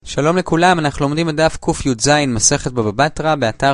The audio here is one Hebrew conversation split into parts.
שלום לכולם, אנחנו לומדים בדף ק"ז מסכת בבא בתרא באתר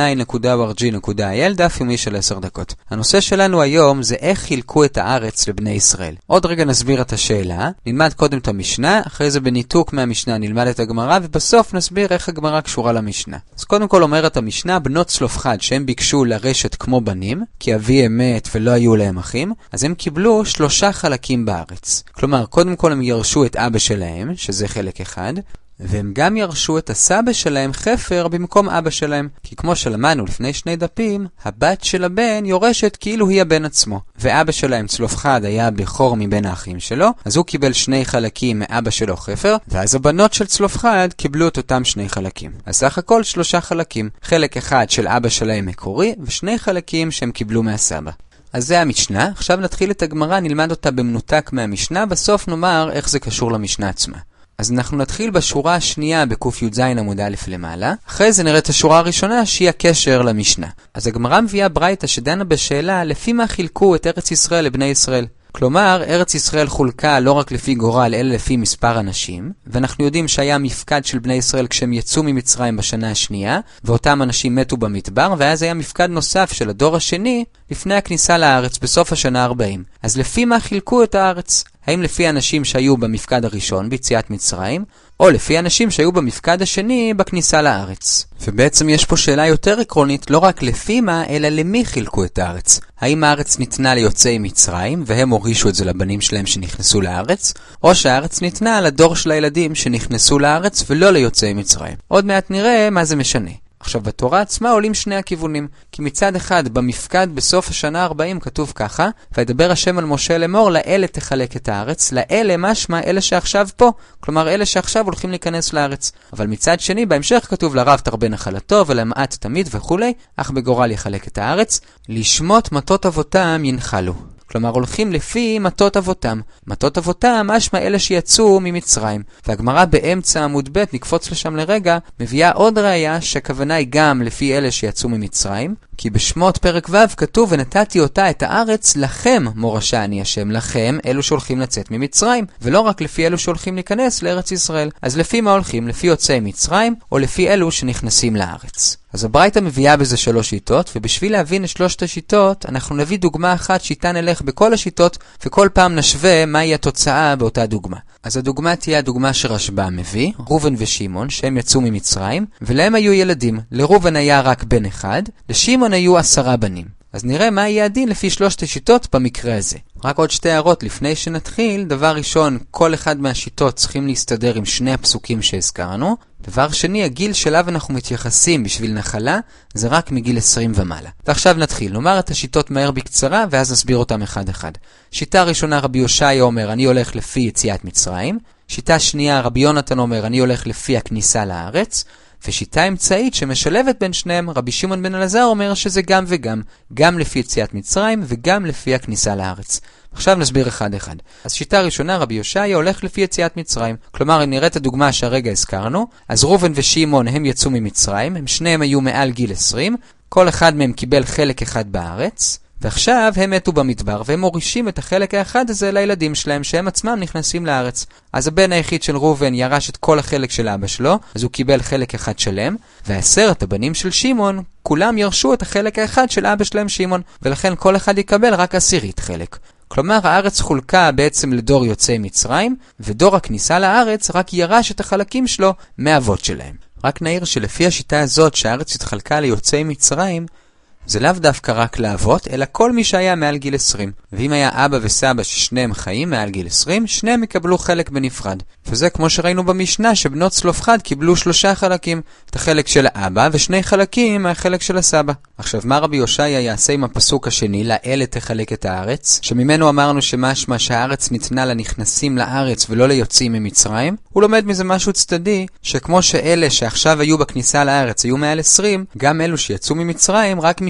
sinai.org.il, דף יומי של 10 דקות. הנושא שלנו היום זה איך חילקו את הארץ לבני ישראל. עוד רגע נסביר את השאלה, נלמד קודם את המשנה, אחרי זה בניתוק מהמשנה נלמד את הגמרא, ובסוף נסביר איך הגמרא קשורה למשנה. אז קודם כל אומרת המשנה, בנות צלופחד שהם ביקשו לרשת כמו בנים, כי אביהם מת ולא היו להם אחים, אז הם קיבלו 3 חלקים בארץ. כלומר, קודם כל הם ירשו את אבא שלהם, שזה חלק אחד, והם גם ירשו את הסבא שלהם חפר במקום אבא שלהם. כי כמו שלמדנו לפני 2 דפים, הבת של הבן יורשת כאילו היא הבן עצמו. ואבא שלהם צלופחד היה בכור מבין האחים שלו, אז הוא קיבל 2 חלקים מאבא שלו חפר, ואז הבנות של צלופחד קיבלו את אותם 2 חלקים. אז סך הכל 3 חלקים. חלק אחד של אבא שלהם מקורי, ו2 חלקים שהם קיבלו מהסבא. אז זה המשנה. עכשיו נתחיל את הגמרא, נלמד אותה במנותק מהמשנה, בסוף נאמר איך זה קשור למשנה עצמה. אז אנחנו נתחיל בשורה השנייה בק"ז עמוד א' למעלה. אחרי זה נראה את השורה הראשונה שהיא הקשר למשנה. אז הגמרא מביאה ברייתא שדנה בשאלה לפי מה חילקו את ארץ ישראל לבני ישראל. כלומר, ארץ ישראל חולקה לא רק לפי גורל, אלא לפי מספר אנשים, ואנחנו יודעים שהיה מפקד של בני ישראל כשהם יצאו ממצרים בשנה השנייה, ואותם אנשים מתו במדבר, ואז היה מפקד נוסף של הדור השני לפני הכניסה לארץ בסוף השנה 40. אז לפי מה חילקו את הארץ? האם לפי אנשים שהיו במפקד הראשון ביציאת מצרים, או לפי אנשים שהיו במפקד השני בכניסה לארץ? ובעצם יש פה שאלה יותר עקרונית, לא רק לפי מה, אלא למי חילקו את הארץ. האם הארץ ניתנה ליוצאי מצרים, והם הורישו את זה לבנים שלהם שנכנסו לארץ, או שהארץ ניתנה לדור של הילדים שנכנסו לארץ ולא ליוצאי מצרים? עוד מעט נראה מה זה משנה. עכשיו, בתורה עצמה עולים 2 הכיוונים, כי מצד אחד במפקד בסוף השנה 40 כתוב ככה, וידבר השם על משה לאמור, לאלה תחלק את הארץ, לאלה משמע אלה שעכשיו פה, כלומר אלה שעכשיו הולכים להיכנס לארץ. אבל מצד שני בהמשך כתוב לרב תרבה נחלתו ולמעט תמיד וכולי, אך בגורל יחלק את הארץ, לשמות מטות אבותם ינחלו. כלומר הולכים לפי מטות אבותם. מטות אבותם משמע אלה שיצאו ממצרים. והגמרא באמצע עמוד ב', נקפוץ לשם לרגע, מביאה עוד ראיה שהכוונה היא גם לפי אלה שיצאו ממצרים, כי בשמות פרק ו' כתוב ונתתי אותה את הארץ לכם מורשה אני השם, לכם אלו שהולכים לצאת ממצרים, ולא רק לפי אלו שהולכים להיכנס לארץ ישראל. אז לפי מה הולכים? לפי יוצאי מצרים או לפי אלו שנכנסים לארץ? אז הברייתא מביאה בזה 3 שיטות, ובשביל להבין את 3 השיטות אנחנו נביא דוגמה אחת שאיתה נלך בכל השיטות, וכל פעם נשווה מהי התוצאה באותה דוגמה. אז הדוגמה תהיה הדוגמה שרשב"א מביא, ראובן ושמעון שהם יצאו ממצרים, ולהם היו ילדים. לראובן היה רק בן אחד, לשמעון היו 10 בנים. אז נראה מה יהיה הדין לפי 3 השיטות במקרה הזה. רק עוד 2 הערות לפני שנתחיל. דבר ראשון, כל אחד מהשיטות צריכים להסתדר עם 2 הפסוקים שהזכרנו. דבר שני, הגיל שלו אנחנו מתייחסים בשביל נחלה, זה רק מגיל 20 ומעלה. ועכשיו נתחיל. נאמר את השיטות מהר בקצרה, ואז נסביר אותם אחד אחד. שיטה ראשונה, רבי יושעיה אומר, אני הולך לפי יציאת מצרים. שיטה שנייה, רבי יונתן אומר, אני הולך לפי הכניסה לארץ. ושיטה אמצעית שמשלבת בין שניהם, רבי שמעון בן אלעזר אומר שזה גם וגם, גם לפי יציאת מצרים וגם לפי הכניסה לארץ. עכשיו נסביר אחד אחד. אז שיטה ראשונה, רבי יושעיה הולך לפי יציאת מצרים. כלומר, אם נראה את הדוגמה שהרגע הזכרנו, אז ראובן ושמעון הם יצאו ממצרים, הם שניהם היו מעל גיל 20, כל אחד מהם קיבל חלק אחד בארץ, ועכשיו הם מתו במדבר, והם מורישים את החלק האחד הזה לילדים שלהם, שהם עצמם נכנסים לארץ. אז הבן היחיד של ראובן ירש את כל החלק של אבא שלו, אז הוא קיבל חלק אחד שלם, ו10 הבנים של שמעון, כולם ירשו את החלק האחד של אבא שלהם שמעון, ולכן כל אחד יקבל רק 10 חלק. כלומר, הארץ חולקה בעצם לדור יוצאי מצרים, ודור הכניסה לארץ רק ירש את החלקים שלו מאבות שלהם. רק נעיר שלפי השיטה הזאת שהארץ התחלקה ליוצאי מצרים, זה לאו דווקא רק לאבות, אלא כל מי שהיה מעל גיל 20. ואם היה אבא וסבא ששניהם חיים מעל גיל 20, שניהם יקבלו חלק בנפרד. וזה כמו שראינו במשנה, שבנות צלופחד קיבלו 3 חלקים. את החלק של האבא ו2 חלקים מהחלק של הסבא. עכשיו, מה רבי יושעיה יעשה עם הפסוק השני, לאלה תחלק את הארץ? שממנו אמרנו שמשמע שהארץ ניתנה לנכנסים לארץ ולא ליוצאים ממצרים. הוא לומד מזה משהו צדדי, שכמו שאלה שעכשיו היו בכניסה לארץ היו מעל 20, גם אלו שיצאו ממצרים רק מי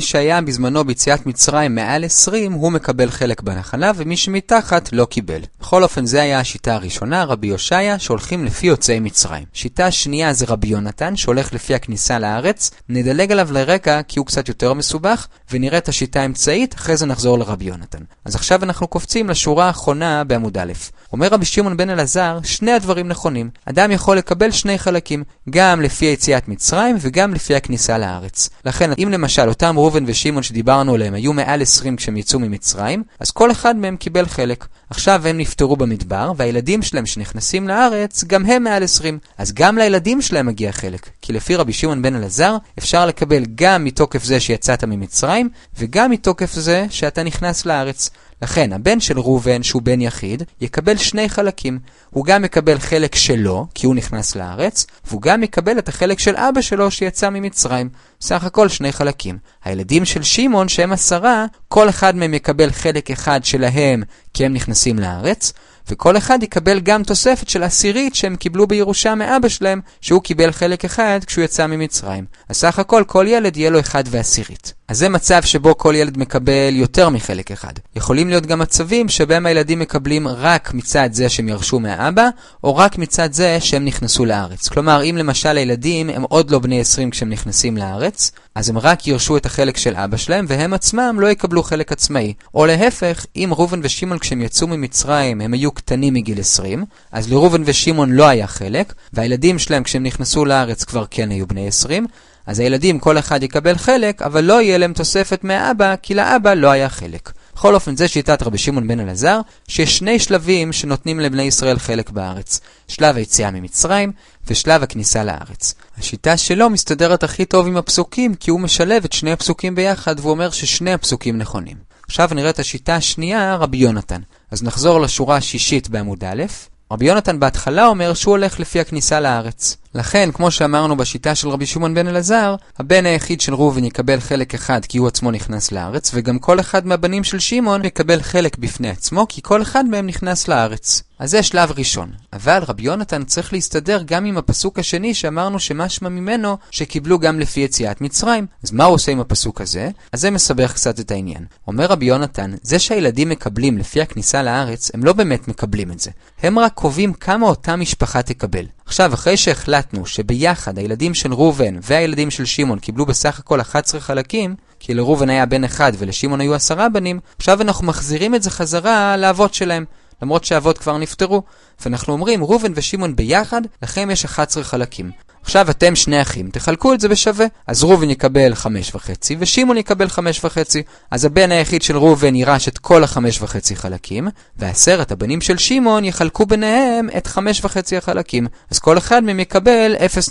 שהיה בזמנו ביציאת מצרים מעל 20, הוא מקבל חלק בנחלה, ומי שמתחת לא קיבל. בכל אופן, זה היה השיטה הראשונה, רבי יושעיה, שהולכים לפי יוצאי מצרים. שיטה שנייה זה רבי יונתן, שהולך לפי הכניסה לארץ. נדלג עליו לרקע, כי הוא קצת יותר מסובך, ונראה את השיטה האמצעית, אחרי זה נחזור לרבי יונתן. אז עכשיו אנחנו קופצים לשורה האחרונה בעמוד א'. אומר רבי שמעון בן אלעזר, שני הדברים נכונים. אדם יכול לקבל שני חלקים, גם לפי יציאת מצרים וגם לפי הכניסה לארץ. לכן, אם למשל אותם ראובן ושמעון שדיברנו עליהם היו מעל 20 כשהם יצאו ממצרים, אז כל אחד מהם קיבל חלק. עכשיו הם נפטרו במדבר, והילדים שלהם שנכנסים לארץ, גם הם מעל 20. אז גם לילדים שלהם מגיע חלק. כי לפי רבי שמעון בן אלעזר, אפשר לקבל גם מתוקף זה שיצאת ממצרים, וגם מתוקף זה שאתה נכנס לארץ. לכן, הבן של ראובן, שהוא בן יחיד, יקבל שני חלקים. הוא גם מקבל חלק שלו, כי הוא נכנס לארץ, והוא גם יקבל את החלק של אבא שלו שיצא ממצרים. סך הכל שני חלקים. הילדים של שמעון, שהם 10, כל אחד מהם יקבל חלק אחד שלהם, כי הם נכנסים לארץ, וכל אחד יקבל גם תוספת של 10 שהם קיבלו בירושה מאבא שלהם, שהוא קיבל חלק אחד כשהוא יצא ממצרים. אז סך הכל כל ילד יהיה לו 1/10. אז זה מצב שבו כל ילד מקבל יותר מחלק אחד. יכולים להיות גם מצבים שבהם הילדים מקבלים רק מצד זה שהם ירשו מהאבא, או רק מצד זה שהם נכנסו לארץ. כלומר, אם למשל הילדים הם עוד לא בני 20 כשהם נכנסים לארץ, אז הם רק ירשו את החלק של אבא שלהם, והם עצמם לא יקבלו חלק עצמאי. או להפך, אם ראובן ושמעון כשהם יצאו ממצרים הם היו קטנים מגיל 20, אז לראובן ושמעון לא היה חלק, והילדים שלהם כשהם נכנסו לארץ כבר כן היו בני 20, אז הילדים כל אחד יקבל חלק, אבל לא יהיה להם תוספת מהאבא, כי לאבא לא היה חלק. בכל אופן, זה שיטת רבי שמעון בן אלעזר, שיש שני שלבים שנותנים לבני ישראל חלק בארץ. שלב היציאה ממצרים ושלב הכניסה לארץ. השיטה שלו מסתדרת הכי טוב עם הפסוקים, כי הוא משלב את שני הפסוקים ביחד, והוא אומר ששני הפסוקים נכונים. עכשיו נראה את השיטה השנייה, רבי יונתן. אז נחזור לשורה השישית בעמוד א'. רבי יונתן בהתחלה אומר שהוא הולך לפי הכניסה לארץ. לכן, כמו שאמרנו בשיטה של רבי שמעון בן אלעזר, הבן היחיד של ראובן יקבל חלק אחד כי הוא עצמו נכנס לארץ, וגם כל אחד מהבנים של שמעון יקבל חלק בפני עצמו, כי כל אחד מהם נכנס לארץ. אז זה שלב ראשון. אבל רבי יונתן צריך להסתדר גם עם הפסוק השני שאמרנו שמשמע ממנו שקיבלו גם לפי יציאת מצרים. אז מה הוא עושה עם הפסוק הזה? אז זה מסבך קצת את העניין. אומר רבי יונתן, זה שהילדים מקבלים לפי הכניסה לארץ, הם לא באמת מקבלים את זה. הם רק קובעים כמה אותה משפחה תקבל. עכשיו, אחרי שהחלטנו שביחד הילדים של ראובן והילדים של שמעון קיבלו בסך הכל 11 חלקים, כי לראובן היה בן אחד ולשמעון היו 10 בנים, עכשיו אנחנו מחזירים את זה חזרה לאבות שלהם, למרות שהאבות כבר נפטרו. ואנחנו אומרים, ראובן ושמעון ביחד, לכם יש 11 חלקים. עכשיו אתם שני אחים, תחלקו את זה בשווה. אז ראובן יקבל 5.5 ושמעון יקבל 5.5. אז הבן היחיד של ראובן ירש את כל 5.5 חלקים, ו10 הבנים של שמעון יחלקו ביניהם את 5.5 החלקים. אז כל אחד מהם יקבל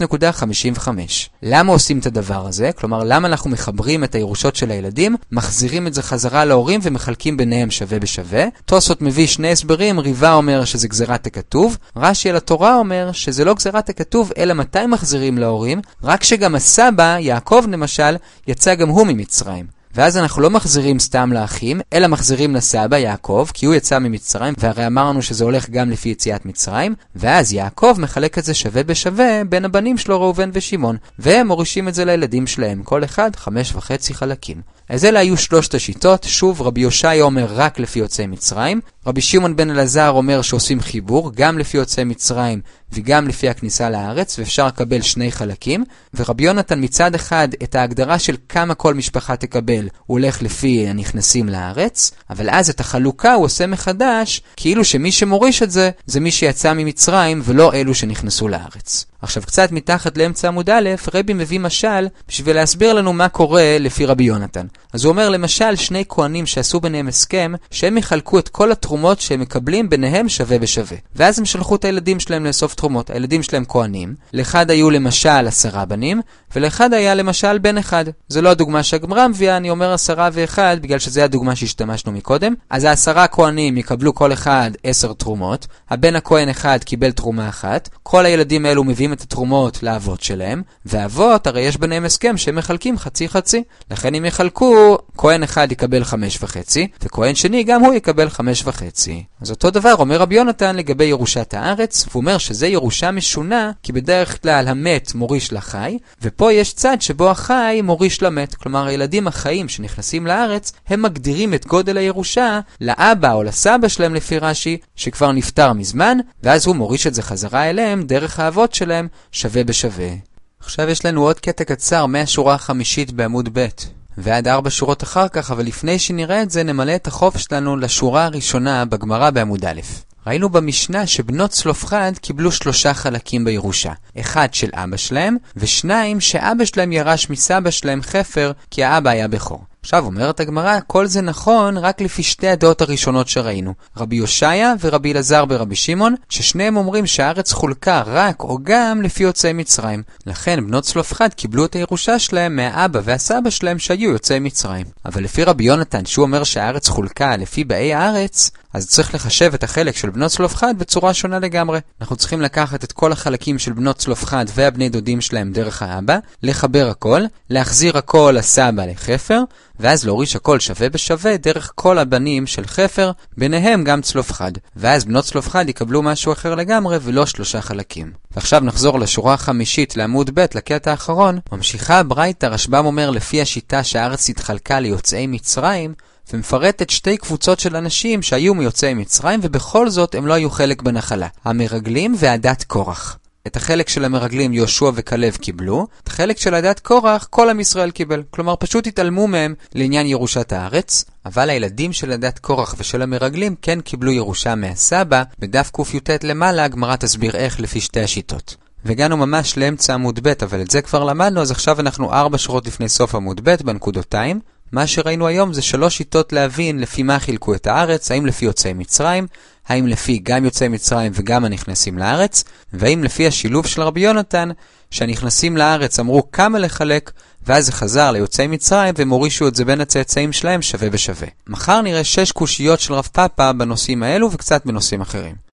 0.55. למה עושים את הדבר הזה? כלומר, למה אנחנו מחברים את הירושות של הילדים, מחזירים את זה חזרה להורים ומחלקים ביניהם שווה בשווה? תוספות מביא שני הסברים, ריבה אומר שזה גזירת הכתוב, רש"י על התורה אומר שזה לא גזירת הכתוב, אלא מתי מחזירים להורים, רק שגם הסבא, יעקב למשל, יצא גם הוא ממצרים. ואז אנחנו לא מחזירים סתם לאחים, אלא מחזירים לסבא, יעקב, כי הוא יצא ממצרים, והרי אמרנו שזה הולך גם לפי יציאת מצרים, ואז יעקב מחלק את זה שווה בשווה בין הבנים שלו ראובן ושמעון, והם מורישים את זה לילדים שלהם, כל אחד 5.5 חלקים. אז אלה היו שלושת השיטות. שוב, רבי יושעיה אומר רק לפי יוצאי מצרים, רבי שמעון בן אלעזר אומר שעושים חיבור, גם לפי יוצאי מצרים וגם לפי הכניסה לארץ, ואפשר לקבל שני חלקים, ורבי יונתן מצד אחד את ההגדרה של כמה כל משפחה תקבל, הוא הולך לפי הנכנסים לארץ, אבל אז את החלוקה הוא עושה מחדש, כאילו שמי שמוריש את זה, זה מי שיצא ממצרים ולא אלו שנכנסו לארץ. עכשיו קצת מתחת לאמצע עמוד א', רבי מביא משל בשביל להסביר לנו מה קורה לפי רבי יונתן. אז הוא אומר למשל שני כהנים שעשו ביניהם הסכם שהם יחלקו את כל התרומות שהם מקבלים ביניהם שווה בשווה. ואז הם שלחו את הילדים שלהם לאסוף תרומות. הילדים שלהם כהנים. לאחד היו למשל 10 בנים, ולאחד היה למשל בן אחד. זה לא הדוגמה שהגמרא מביאה, אני אומר 10 ו1 בגלל שזה הדוגמה שהשתמשנו מקודם. אז 10 כהנים יקבלו כל אחד 10 תרומות. הבן הכהן אחד קיבל תרומה אחת. כל הילדים האלו מביאים את התרומות לאבות שלהם, והאבות הרי יש ביניהם הסכם שהם מחלקים חצי חצי. לכן אם יחלקו כהן אחד יקבל 5.5, וכהן שני גם הוא יקבל 5.5. אז אותו דבר אומר רבי יונתן לגבי ירושת הארץ, והוא אומר שזה ירושה משונה, כי בדרך כלל המת מוריש לחי, ופה יש צד שבו החי מוריש למת. כלומר, הילדים החיים שנכנסים לארץ, הם מגדירים את גודל הירושה לאבא או לסבא שלהם לפי רש"י, שכבר נפטר מזמן, ואז הוא מוריש את זה חזרה אליהם דרך האבות שלהם שווה בשווה. עכשיו יש לנו עוד קטע קצר מהשורה החמישית בעמוד ב' ועד 4 שורות אחר כך, אבל לפני שנראה את זה נמלא את החוף שלנו לשורה הראשונה בגמרא בעמוד א'. ראינו במשנה שבנות צלופחד קיבלו 3 חלקים בירושה. 1 של אבא שלהם, ו2 שאבא שלהם ירש מסבא שלהם חפר, כי האבא היה בכור. עכשיו אומרת הגמרא, כל זה נכון רק לפי 2 הדעות הראשונות שראינו. רבי יושעיה ורבי אלעזר ברבי שמעון, ששניהם אומרים שהארץ חולקה רק או גם לפי יוצאי מצרים. לכן בנות צלופחד קיבלו את הירושה שלהם מהאבא והסבא שלהם שהיו יוצאי מצרים. אבל לפי רבי יונתן, שהוא אומר שהארץ חולקה לפי באי הארץ, אז צריך לחשב את החלק של בנות צלופחד בצורה שונה לגמרי. אנחנו צריכים לקחת את כל החלקים של בנות צלופחד והבני דודים שלהם דרך האבא, לחבר הכל, להחזיר הכל לסבא לחפר, ואז להוריש הכל שווה בשווה דרך כל הבנים של חפר, ביניהם גם צלופחד. ואז בנות צלופחד יקבלו משהו אחר לגמרי ולא 3 חלקים. ועכשיו נחזור לשורה החמישית לעמוד ב' לקטע האחרון. ממשיכה הברייתא, רשב"ם אומר לפי השיטה שהארץ התחלקה ליוצאי מצרים, ומפרטת 2 קבוצות של אנשים שהיו מיוצאי מצרים ובכל זאת הם לא היו חלק בנחלה. המרגלים ועדת קורח. את החלק של המרגלים יהושע וכלב קיבלו, את החלק של עדת קורח כל עם ישראל קיבל. כלומר פשוט התעלמו מהם לעניין ירושת הארץ, אבל הילדים של עדת קורח ושל המרגלים כן קיבלו ירושה מהסבא. בדף קי"ט למעלה הגמרא תסביר איך לפי 2 השיטות. והגענו ממש לאמצע עמוד ב', אבל את זה כבר למדנו, אז עכשיו אנחנו 4 שורות לפני סוף עמוד ב' בנקודותיים. מה שראינו היום זה 3 שיטות להבין לפי מה חילקו את הארץ, האם לפי יוצאי מצרים, האם לפי גם יוצאי מצרים וגם הנכנסים לארץ, והאם לפי השילוב של רבי יונתן, שהנכנסים לארץ אמרו כמה לחלק, ואז זה חזר ליוצאי מצרים והם הורישו את זה בין הצאצאים שלהם שווה בשווה. מחר נראה 6 קושיות של רב פאפא בנושאים האלו וקצת בנושאים אחרים.